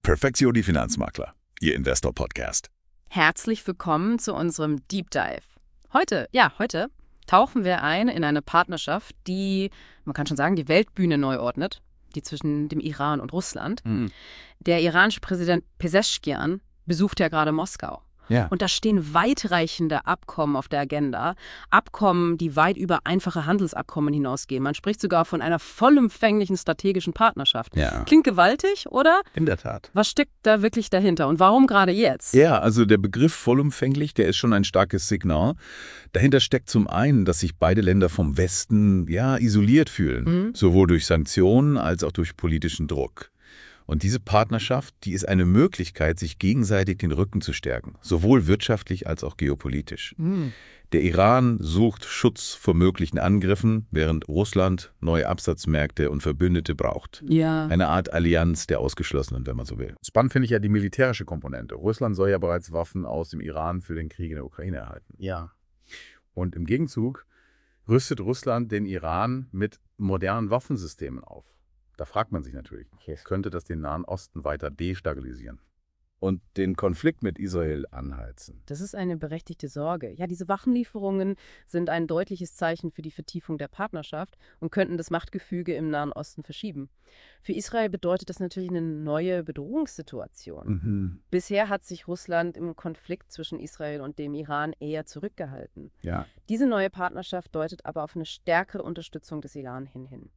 Perfektio die Finanzmakler, Ihr Investor-Podcast. Herzlich willkommen zu unserem Deep Dive. Heute tauchen wir ein in eine Partnerschaft, die, man kann schon sagen, die Weltbühne neu ordnet, die zwischen dem Iran und Russland. Der iranische Präsident Pezeshkian besucht ja gerade Moskau. Ja. Und da stehen weitreichende Abkommen auf der Agenda. Abkommen, die weit über einfache Handelsabkommen hinausgehen. Man spricht sogar von einer vollumfänglichen strategischen Partnerschaft. Ja. Klingt gewaltig, oder? In der Tat. Was steckt da wirklich dahinter und warum gerade jetzt? Ja, also der Begriff vollumfänglich, der ist schon ein starkes Signal. Dahinter steckt zum einen, dass sich beide Länder vom Westen isoliert fühlen, sowohl durch Sanktionen als auch durch politischen Druck. Und diese Partnerschaft, die ist eine Möglichkeit, sich gegenseitig den Rücken zu stärken, sowohl wirtschaftlich als auch geopolitisch. Der Iran sucht Schutz vor möglichen Angriffen, während Russland neue Absatzmärkte und Verbündete braucht. Ja. Eine Art Allianz der Ausgeschlossenen, wenn man so will. Spannend finde ich ja die militärische Komponente. Russland soll ja bereits Waffen aus dem Iran für den Krieg in der Ukraine erhalten. Ja. Und im Gegenzug rüstet Russland den Iran mit modernen Waffensystemen auf. Da fragt man sich natürlich, könnte das den Nahen Osten weiter destabilisieren? Und den Konflikt mit Israel anheizen. Das ist eine berechtigte Sorge. Ja, diese Waffenlieferungen sind ein deutliches Zeichen für die Vertiefung der Partnerschaft und könnten das Machtgefüge im Nahen Osten verschieben. Für Israel bedeutet das natürlich eine neue Bedrohungssituation. Bisher hat sich Russland im Konflikt zwischen Israel und dem Iran eher zurückgehalten. Ja. Diese neue Partnerschaft deutet aber auf eine stärkere Unterstützung des Iran hin.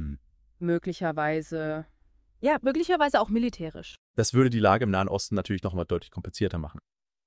Möglicherweise auch militärisch. Das würde die Lage im Nahen Osten natürlich noch mal deutlich komplizierter machen.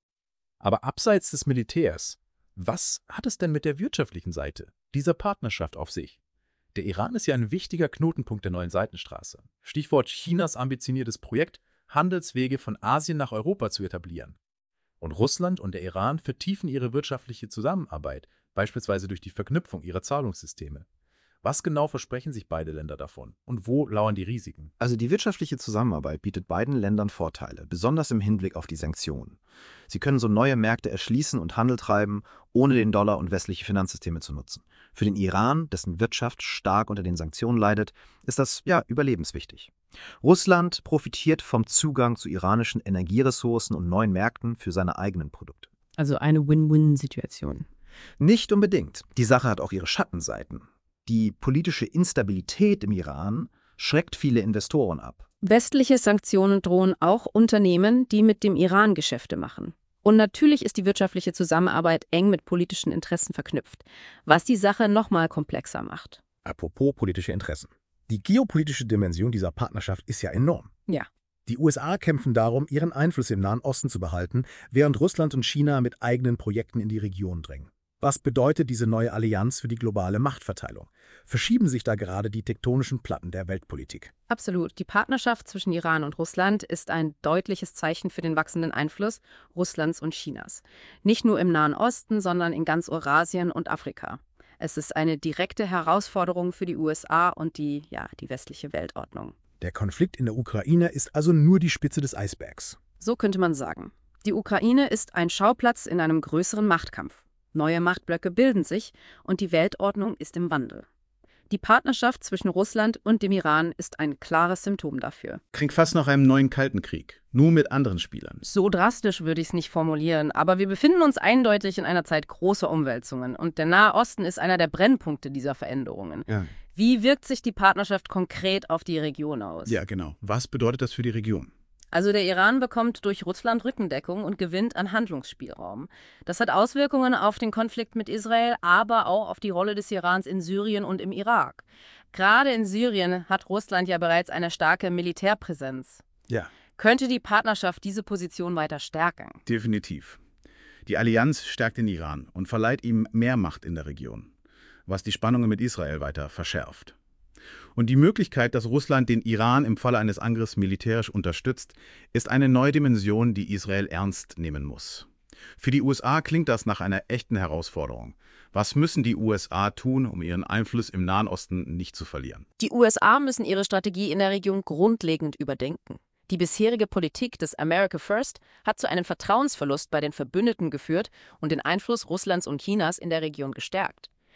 Aber abseits des Militärs, was hat es denn mit der wirtschaftlichen Seite dieser Partnerschaft auf sich? Der Iran ist ja ein wichtiger Knotenpunkt der neuen Seidenstraße. Stichwort Chinas ambitioniertes Projekt, Handelswege von Asien nach Europa zu etablieren. Und Russland und der Iran vertiefen ihre wirtschaftliche Zusammenarbeit, beispielsweise durch die Verknüpfung ihrer Zahlungssysteme. Was genau versprechen sich beide Länder davon? Und wo lauern die Risiken? Also die wirtschaftliche Zusammenarbeit bietet beiden Ländern Vorteile, besonders im Hinblick auf die Sanktionen. Sie können so neue Märkte erschließen und Handel treiben, ohne den Dollar und westliche Finanzsysteme zu nutzen. Für den Iran, dessen Wirtschaft stark unter den Sanktionen leidet, ist das überlebenswichtig. Russland profitiert vom Zugang zu iranischen Energieressourcen und neuen Märkten für seine eigenen Produkte. Also eine Win-Win-Situation. Nicht unbedingt. Die Sache hat auch ihre Schattenseiten. Die politische Instabilität im Iran schreckt viele Investoren ab. Westliche Sanktionen drohen auch Unternehmen, die mit dem Iran Geschäfte machen. Und natürlich ist die wirtschaftliche Zusammenarbeit eng mit politischen Interessen verknüpft, was die Sache nochmal komplexer macht. Apropos politische Interessen. Die geopolitische Dimension dieser Partnerschaft ist ja enorm. Ja. Die USA kämpfen darum, ihren Einfluss im Nahen Osten zu behalten, während Russland und China mit eigenen Projekten in die Region drängen. Was bedeutet diese neue Allianz für die globale Machtverteilung? Verschieben sich da gerade die tektonischen Platten der Weltpolitik? Absolut. Die Partnerschaft zwischen Iran und Russland ist ein deutliches Zeichen für den wachsenden Einfluss Russlands und Chinas. Nicht nur im Nahen Osten, sondern in ganz Eurasien und Afrika. Es ist eine direkte Herausforderung für die USA und die westliche Weltordnung. Der Konflikt in der Ukraine ist also nur die Spitze des Eisbergs. So könnte man sagen. Die Ukraine ist ein Schauplatz in einem größeren Machtkampf. Neue Machtblöcke bilden sich und die Weltordnung ist im Wandel. Die Partnerschaft zwischen Russland und dem Iran ist ein klares Symptom dafür. Klingt fast nach einem neuen Kalten Krieg, nur mit anderen Spielern. So drastisch würde ich es nicht formulieren, aber wir befinden uns eindeutig in einer Zeit großer Umwälzungen und der Nahe Osten ist einer der Brennpunkte dieser Veränderungen. Ja. Wie wirkt sich die Partnerschaft konkret auf die Region aus? Ja, genau. Was bedeutet das für die Region? Also der Iran bekommt durch Russland Rückendeckung und gewinnt an Handlungsspielraum. Das hat Auswirkungen auf den Konflikt mit Israel, aber auch auf die Rolle des Irans in Syrien und im Irak. Gerade in Syrien hat Russland ja bereits eine starke Militärpräsenz. Ja. Könnte die Partnerschaft diese Position weiter stärken? Definitiv. Die Allianz stärkt den Iran und verleiht ihm mehr Macht in der Region, was die Spannungen mit Israel weiter verschärft. Und die Möglichkeit, dass Russland den Iran im Falle eines Angriffs militärisch unterstützt, ist eine neue Dimension, die Israel ernst nehmen muss. Für die USA klingt das nach einer echten Herausforderung. Was müssen die USA tun, um ihren Einfluss im Nahen Osten nicht zu verlieren? Die USA müssen ihre Strategie in der Region grundlegend überdenken. Die bisherige Politik des America First hat zu einem Vertrauensverlust bei den Verbündeten geführt und den Einfluss Russlands und Chinas in der Region gestärkt.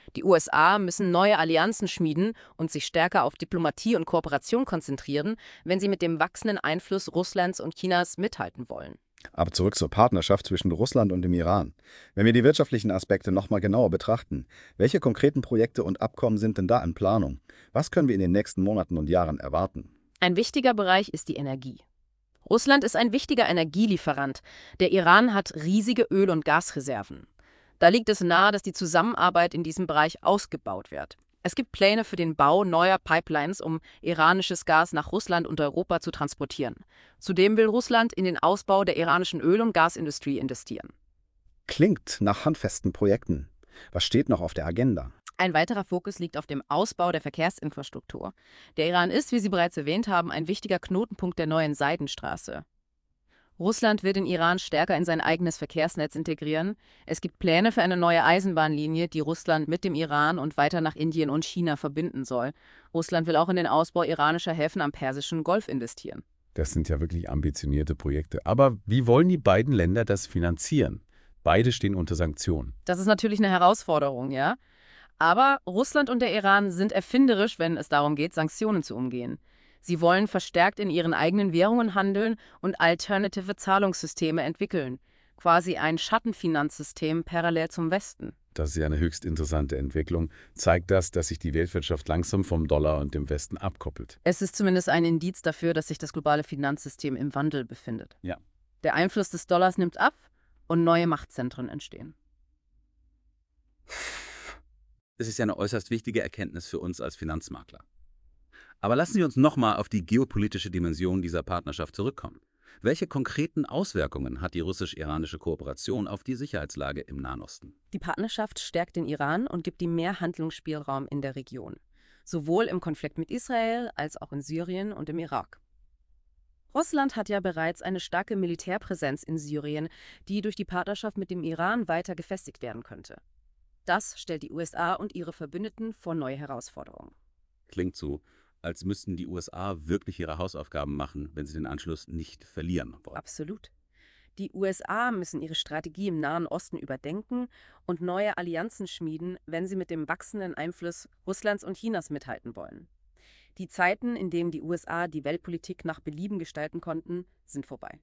Die USA müssen neue Allianzen schmieden und sich stärker auf Diplomatie und Kooperation konzentrieren, wenn sie mit dem wachsenden Einfluss Russlands und Chinas mithalten wollen. Aber zurück zur Partnerschaft zwischen Russland und dem Iran. Wenn wir die wirtschaftlichen Aspekte nochmal genauer betrachten, welche konkreten Projekte und Abkommen sind denn da in Planung? Was können wir in den nächsten Monaten und Jahren erwarten? Ein wichtiger Bereich ist die Energie. Russland ist ein wichtiger Energielieferant. Der Iran hat riesige Öl- und Gasreserven. Da liegt es nahe, dass die Zusammenarbeit in diesem Bereich ausgebaut wird. Es gibt Pläne für den Bau neuer Pipelines, um iranisches Gas nach Russland und Europa zu transportieren. Zudem will Russland in den Ausbau der iranischen Öl- und Gasindustrie investieren. Klingt nach handfesten Projekten. Was steht noch auf der Agenda? Ein weiterer Fokus liegt auf dem Ausbau der Verkehrsinfrastruktur. Der Iran ist, wie Sie bereits erwähnt haben, ein wichtiger Knotenpunkt der neuen Seidenstraße. Russland will den Iran stärker in sein eigenes Verkehrsnetz integrieren. Es gibt Pläne für eine neue Eisenbahnlinie, die Russland mit dem Iran und weiter nach Indien und China verbinden soll. Russland will auch in den Ausbau iranischer Häfen am Persischen Golf investieren. Das sind ja wirklich ambitionierte Projekte. Aber wie wollen die beiden Länder das finanzieren? Beide stehen unter Sanktionen. Das ist natürlich eine Herausforderung, ja? Aber Russland und der Iran sind erfinderisch, wenn es darum geht, Sanktionen zu umgehen. Sie wollen verstärkt in ihren eigenen Währungen handeln und alternative Zahlungssysteme entwickeln. Quasi ein Schattenfinanzsystem parallel zum Westen. Das ist ja eine höchst interessante Entwicklung. Zeigt das, dass sich die Weltwirtschaft langsam vom Dollar und dem Westen abkoppelt? Es ist zumindest ein Indiz dafür, dass sich das globale Finanzsystem im Wandel befindet. Ja. Der Einfluss des Dollars nimmt ab und neue Machtzentren entstehen. Das ist ja eine äußerst wichtige Erkenntnis für uns als Finanzmakler. Aber lassen Sie uns nochmal auf die geopolitische Dimension dieser Partnerschaft zurückkommen. Welche konkreten Auswirkungen hat die russisch-iranische Kooperation auf die Sicherheitslage im Nahen Osten? Die Partnerschaft stärkt den Iran und gibt ihm mehr Handlungsspielraum in der Region. Sowohl im Konflikt mit Israel als auch in Syrien und im Irak. Russland hat ja bereits eine starke Militärpräsenz in Syrien, die durch die Partnerschaft mit dem Iran weiter gefestigt werden könnte. Das stellt die USA und ihre Verbündeten vor neue Herausforderungen. Klingt so, als müssten die USA wirklich ihre Hausaufgaben machen, wenn sie den Anschluss nicht verlieren wollen. Absolut. Die USA müssen ihre Strategie im Nahen Osten überdenken und neue Allianzen schmieden, wenn sie mit dem wachsenden Einfluss Russlands und Chinas mithalten wollen. Die Zeiten, in denen die USA die Weltpolitik nach Belieben gestalten konnten, sind vorbei.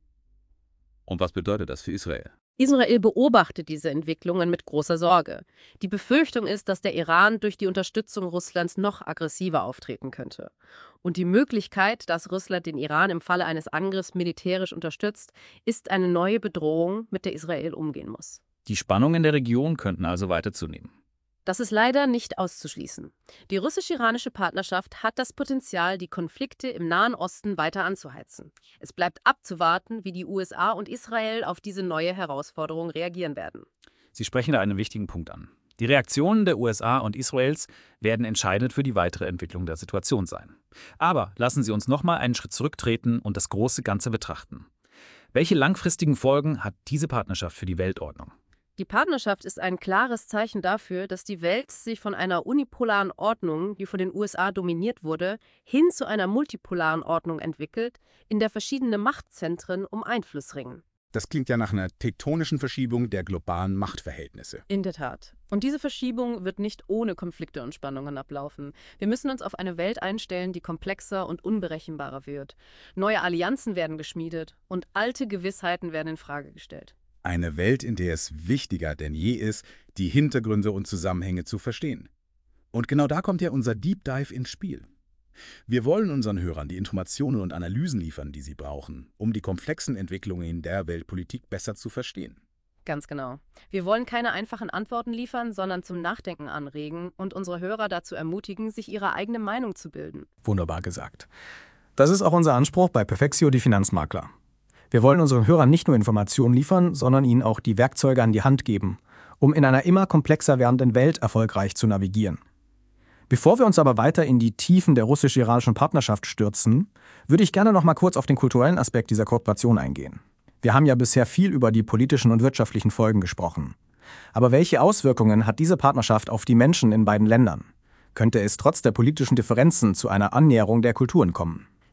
Und was bedeutet das für Israel? Israel beobachtet diese Entwicklungen mit großer Sorge. Die Befürchtung ist, dass der Iran durch die Unterstützung Russlands noch aggressiver auftreten könnte. Und die Möglichkeit, dass Russland den Iran im Falle eines Angriffs militärisch unterstützt, ist eine neue Bedrohung, mit der Israel umgehen muss. Die Spannungen in der Region könnten also weiter zunehmen. Das ist leider nicht auszuschließen. Die russisch-iranische Partnerschaft hat das Potenzial, die Konflikte im Nahen Osten weiter anzuheizen. Es bleibt abzuwarten, wie die USA und Israel auf diese neue Herausforderung reagieren werden. Sie sprechen da einen wichtigen Punkt an. Die Reaktionen der USA und Israels werden entscheidend für die weitere Entwicklung der Situation sein. Aber lassen Sie uns nochmal einen Schritt zurücktreten und das große Ganze betrachten. Welche langfristigen Folgen hat diese Partnerschaft für die Weltordnung? Die Partnerschaft ist ein klares Zeichen dafür, dass die Welt sich von einer unipolaren Ordnung, die von den USA dominiert wurde, hin zu einer multipolaren Ordnung entwickelt, in der verschiedene Machtzentren um Einfluss ringen. Das klingt ja nach einer tektonischen Verschiebung der globalen Machtverhältnisse. In der Tat. Und diese Verschiebung wird nicht ohne Konflikte und Spannungen ablaufen. Wir müssen uns auf eine Welt einstellen, die komplexer und unberechenbarer wird. Neue Allianzen werden geschmiedet und alte Gewissheiten werden in Frage gestellt. Eine Welt, in der es wichtiger denn je ist, die Hintergründe und Zusammenhänge zu verstehen. Und genau da kommt ja unser Deep Dive ins Spiel. Wir wollen unseren Hörern die Informationen und Analysen liefern, die sie brauchen, um die komplexen Entwicklungen in der Weltpolitik besser zu verstehen. Ganz genau. Wir wollen keine einfachen Antworten liefern, sondern zum Nachdenken anregen und unsere Hörer dazu ermutigen, sich ihre eigene Meinung zu bilden. Wunderbar gesagt. Das ist auch unser Anspruch bei Perfexio, die Finanzmakler. Wir wollen unseren Hörern nicht nur Informationen liefern, sondern ihnen auch die Werkzeuge an die Hand geben, um in einer immer komplexer werdenden Welt erfolgreich zu navigieren. Bevor wir uns aber weiter in die Tiefen der russisch-iranischen Partnerschaft stürzen, würde ich gerne noch mal kurz auf den kulturellen Aspekt dieser Kooperation eingehen. Wir haben ja bisher viel über die politischen und wirtschaftlichen Folgen gesprochen. Aber welche Auswirkungen hat diese Partnerschaft auf die Menschen in beiden Ländern? Könnte es trotz der politischen Differenzen zu einer Annäherung der Kulturen kommen?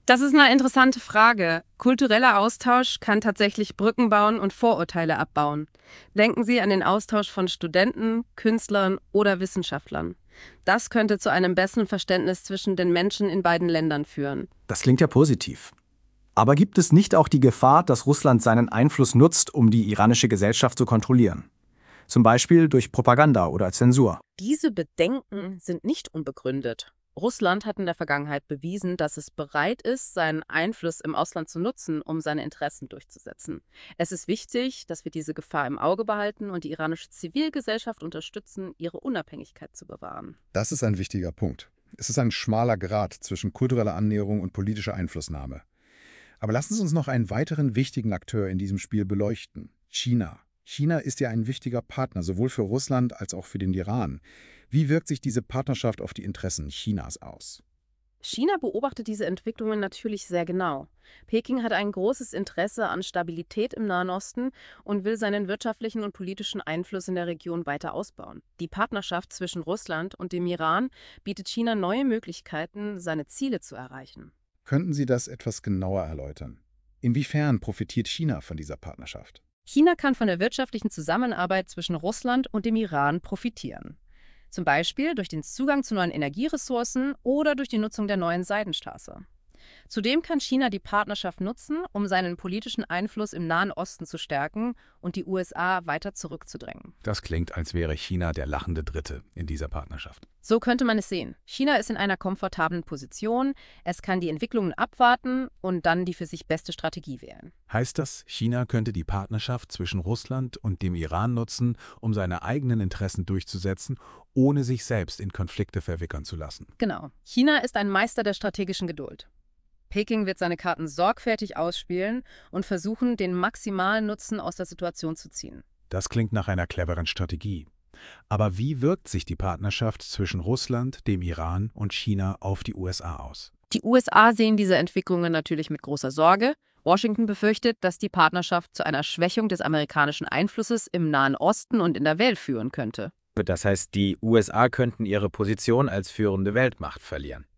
Das ist eine interessante Frage. Kultureller Austausch kann tatsächlich Brücken bauen und Vorurteile abbauen. Denken Sie an den Austausch von Studenten, Künstlern oder Wissenschaftlern. Das könnte zu einem besseren Verständnis zwischen den Menschen in beiden Ländern führen. Das klingt ja positiv. Aber gibt es nicht auch die Gefahr, dass Russland seinen Einfluss nutzt, um die iranische Gesellschaft zu kontrollieren? Zum Beispiel durch Propaganda oder Zensur. Diese Bedenken sind nicht unbegründet. Russland hat in der Vergangenheit bewiesen, dass es bereit ist, seinen Einfluss im Ausland zu nutzen, um seine Interessen durchzusetzen. Es ist wichtig, dass wir diese Gefahr im Auge behalten und die iranische Zivilgesellschaft unterstützen, ihre Unabhängigkeit zu bewahren. Das ist ein wichtiger Punkt. Es ist ein schmaler Grat zwischen kultureller Annäherung und politischer Einflussnahme. Aber lassen Sie uns noch einen weiteren wichtigen Akteur in diesem Spiel beleuchten: China. China ist ja ein wichtiger Partner, sowohl für Russland als auch für den Iran. Wie wirkt sich diese Partnerschaft auf die Interessen Chinas aus? China beobachtet diese Entwicklungen natürlich sehr genau. Peking hat ein großes Interesse an Stabilität im Nahen Osten und will seinen wirtschaftlichen und politischen Einfluss in der Region weiter ausbauen. Die Partnerschaft zwischen Russland und dem Iran bietet China neue Möglichkeiten, seine Ziele zu erreichen. Könnten Sie das etwas genauer erläutern? Inwiefern profitiert China von dieser Partnerschaft? China kann von der wirtschaftlichen Zusammenarbeit zwischen Russland und dem Iran profitieren. Zum Beispiel durch den Zugang zu neuen Energieressourcen oder durch die Nutzung der neuen Seidenstraße. Zudem kann China die Partnerschaft nutzen, um seinen politischen Einfluss im Nahen Osten zu stärken und die USA weiter zurückzudrängen. Das klingt, als wäre China der lachende Dritte in dieser Partnerschaft. So könnte man es sehen. China ist in einer komfortablen Position, es kann die Entwicklungen abwarten und dann die für sich beste Strategie wählen. Heißt das, China könnte die Partnerschaft zwischen Russland und dem Iran nutzen, um seine eigenen Interessen durchzusetzen, ohne sich selbst in Konflikte verwickern zu lassen? Genau. China ist ein Meister der strategischen Geduld. Peking wird seine Karten sorgfältig ausspielen und versuchen, den maximalen Nutzen aus der Situation zu ziehen. Das klingt nach einer cleveren Strategie. Aber wie wirkt sich die Partnerschaft zwischen Russland, dem Iran und China auf die USA aus? Die USA sehen diese Entwicklungen natürlich mit großer Sorge. Washington befürchtet, dass die Partnerschaft zu einer Schwächung des amerikanischen Einflusses im Nahen Osten und in der Welt führen könnte. Das heißt, die USA könnten ihre Position als führende Weltmacht verlieren.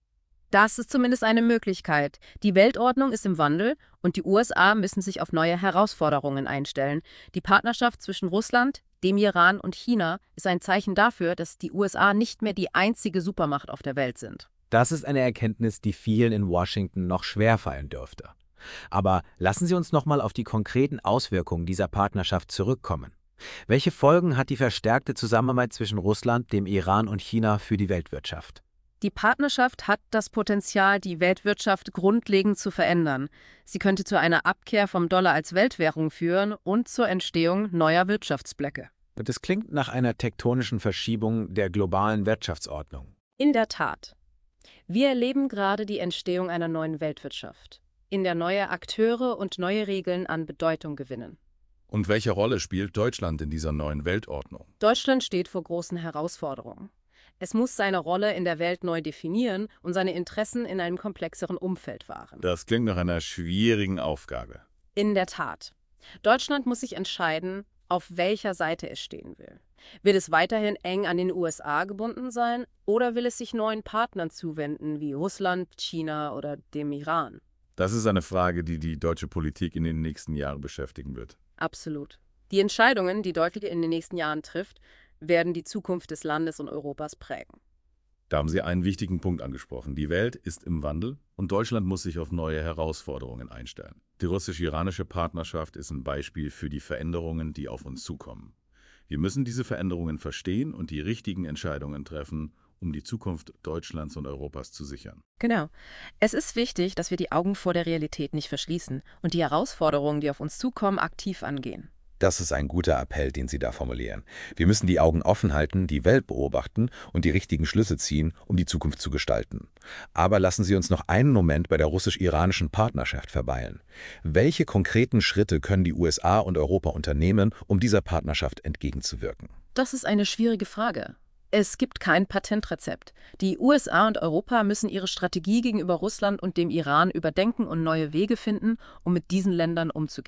Das ist zumindest eine Möglichkeit. Die Weltordnung ist im Wandel und die USA müssen sich auf neue Herausforderungen einstellen. Die Partnerschaft zwischen Russland, dem Iran und China ist ein Zeichen dafür, dass die USA nicht mehr die einzige Supermacht auf der Welt sind. Das ist eine Erkenntnis, die vielen in Washington noch schwerfallen dürfte. Aber lassen Sie uns nochmal auf die konkreten Auswirkungen dieser Partnerschaft zurückkommen. Welche Folgen hat die verstärkte Zusammenarbeit zwischen Russland, dem Iran und China für die Weltwirtschaft? Die Partnerschaft hat das Potenzial, die Weltwirtschaft grundlegend zu verändern. Sie könnte zu einer Abkehr vom Dollar als Weltwährung führen und zur Entstehung neuer Wirtschaftsblöcke. Das klingt nach einer tektonischen Verschiebung der globalen Wirtschaftsordnung. In der Tat. Wir erleben gerade die Entstehung einer neuen Weltwirtschaft, in der neue Akteure und neue Regeln an Bedeutung gewinnen. Und welche Rolle spielt Deutschland in dieser neuen Weltordnung? Deutschland steht vor großen Herausforderungen. Es muss seine Rolle in der Welt neu definieren und seine Interessen in einem komplexeren Umfeld wahren. Das klingt nach einer schwierigen Aufgabe. In der Tat. Deutschland muss sich entscheiden, auf welcher Seite es stehen will. Will es weiterhin eng an den USA gebunden sein oder will es sich neuen Partnern zuwenden, wie Russland, China oder dem Iran? Das ist eine Frage, die die deutsche Politik in den nächsten Jahren beschäftigen wird. Absolut. Die Entscheidungen, die Deutschland in den nächsten Jahren trifft, werden die Zukunft des Landes und Europas prägen. Da haben Sie einen wichtigen Punkt angesprochen. Die Welt ist im Wandel und Deutschland muss sich auf neue Herausforderungen einstellen. Die russisch-iranische Partnerschaft ist ein Beispiel für die Veränderungen, die auf uns zukommen. Wir müssen diese Veränderungen verstehen und die richtigen Entscheidungen treffen, um die Zukunft Deutschlands und Europas zu sichern. Genau. Es ist wichtig, dass wir die Augen vor der Realität nicht verschließen und die Herausforderungen, die auf uns zukommen, aktiv angehen. Das ist ein guter Appell, den Sie da formulieren. Wir müssen die Augen offen halten, die Welt beobachten und die richtigen Schlüsse ziehen, um die Zukunft zu gestalten. Aber lassen Sie uns noch einen Moment bei der russisch-iranischen Partnerschaft verweilen. Welche konkreten Schritte können die USA und Europa unternehmen, um dieser Partnerschaft entgegenzuwirken? Das ist eine schwierige Frage. Es gibt kein Patentrezept. Die USA und Europa müssen ihre Strategie gegenüber Russland und dem Iran überdenken und neue Wege finden, um mit diesen Ländern umzugehen.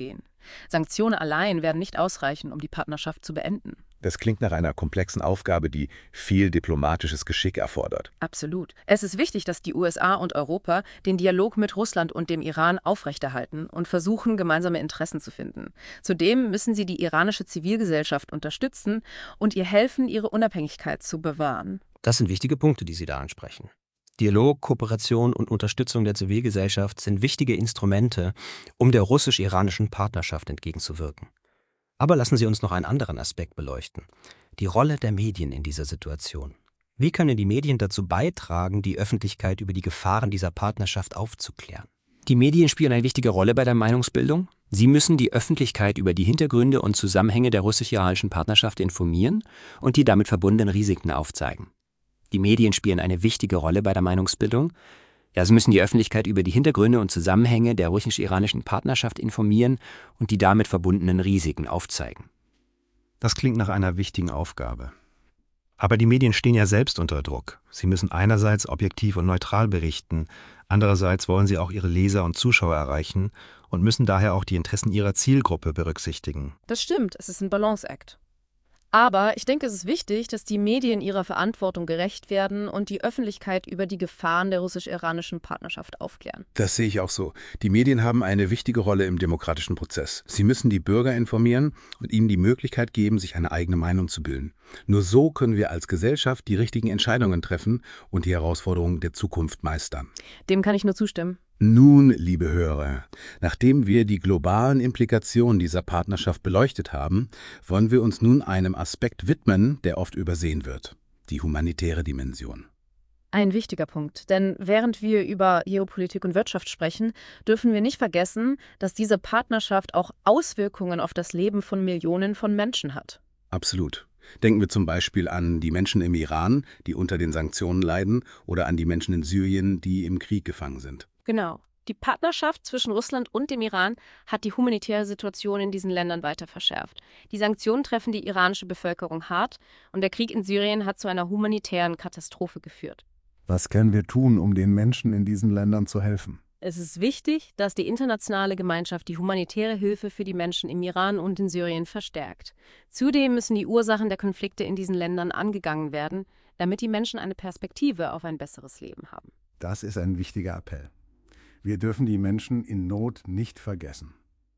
Sanktionen allein werden nicht ausreichen, um die Partnerschaft zu beenden. Das klingt nach einer komplexen Aufgabe, die viel diplomatisches Geschick erfordert. Absolut. Es ist wichtig, dass die USA und Europa den Dialog mit Russland und dem Iran aufrechterhalten und versuchen, gemeinsame Interessen zu finden. Zudem müssen sie die iranische Zivilgesellschaft unterstützen und ihr helfen, ihre Unabhängigkeit zu bewahren. Das sind wichtige Punkte, die Sie da ansprechen. Dialog, Kooperation und Unterstützung der Zivilgesellschaft sind wichtige Instrumente, um der russisch-iranischen Partnerschaft entgegenzuwirken. Aber lassen Sie uns noch einen anderen Aspekt beleuchten: die Rolle der Medien in dieser Situation. Wie können die Medien dazu beitragen, die Öffentlichkeit über die Gefahren dieser Partnerschaft aufzuklären? Die Medien spielen eine wichtige Rolle bei der Meinungsbildung. Sie müssen die Öffentlichkeit über die Hintergründe und Zusammenhänge der russisch-iranischen Partnerschaft informieren und die damit verbundenen Risiken aufzeigen. Die Medien spielen eine wichtige Rolle bei der Meinungsbildung. Ja, sie müssen die Öffentlichkeit über die Hintergründe und Zusammenhänge der russisch-iranischen Partnerschaft informieren und die damit verbundenen Risiken aufzeigen. Das klingt nach einer wichtigen Aufgabe. Aber die Medien stehen ja selbst unter Druck. Sie müssen einerseits objektiv und neutral berichten, andererseits wollen sie auch ihre Leser und Zuschauer erreichen und müssen daher auch die Interessen ihrer Zielgruppe berücksichtigen. Das stimmt, es ist ein Balanceakt. Aber ich denke, es ist wichtig, dass die Medien ihrer Verantwortung gerecht werden und die Öffentlichkeit über die Gefahren der russisch-iranischen Partnerschaft aufklären. Das sehe ich auch so. Die Medien haben eine wichtige Rolle im demokratischen Prozess. Sie müssen die Bürger informieren und ihnen die Möglichkeit geben, sich eine eigene Meinung zu bilden. Nur so können wir als Gesellschaft die richtigen Entscheidungen treffen und die Herausforderungen der Zukunft meistern. Dem kann ich nur zustimmen. Nun, liebe Hörer, nachdem wir die globalen Implikationen dieser Partnerschaft beleuchtet haben, wollen wir uns nun einem Aspekt widmen, der oft übersehen wird: die humanitäre Dimension. Ein wichtiger Punkt, denn während wir über Geopolitik und Wirtschaft sprechen, dürfen wir nicht vergessen, dass diese Partnerschaft auch Auswirkungen auf das Leben von Millionen von Menschen hat. Absolut. Denken wir zum Beispiel an die Menschen im Iran, die unter den Sanktionen leiden, oder an die Menschen in Syrien, die im Krieg gefangen sind. Genau. Die Partnerschaft zwischen Russland und dem Iran hat die humanitäre Situation in diesen Ländern weiter verschärft. Die Sanktionen treffen die iranische Bevölkerung hart und der Krieg in Syrien hat zu einer humanitären Katastrophe geführt. Was können wir tun, um den Menschen in diesen Ländern zu helfen? Es ist wichtig, dass die internationale Gemeinschaft die humanitäre Hilfe für die Menschen im Iran und in Syrien verstärkt. Zudem müssen die Ursachen der Konflikte in diesen Ländern angegangen werden, damit die Menschen eine Perspektive auf ein besseres Leben haben. Das ist ein wichtiger Appell. Wir dürfen die Menschen in Not nicht vergessen.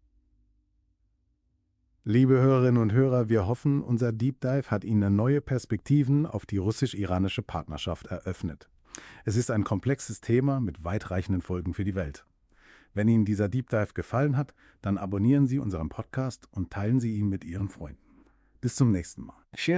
Liebe Hörerinnen und Hörer, wir hoffen, unser Deep Dive hat Ihnen neue Perspektiven auf die russisch-iranische Partnerschaft eröffnet. Es ist ein komplexes Thema mit weitreichenden Folgen für die Welt. Wenn Ihnen dieser Deep Dive gefallen hat, dann abonnieren Sie unseren Podcast und teilen Sie ihn mit Ihren Freunden. Bis zum nächsten Mal.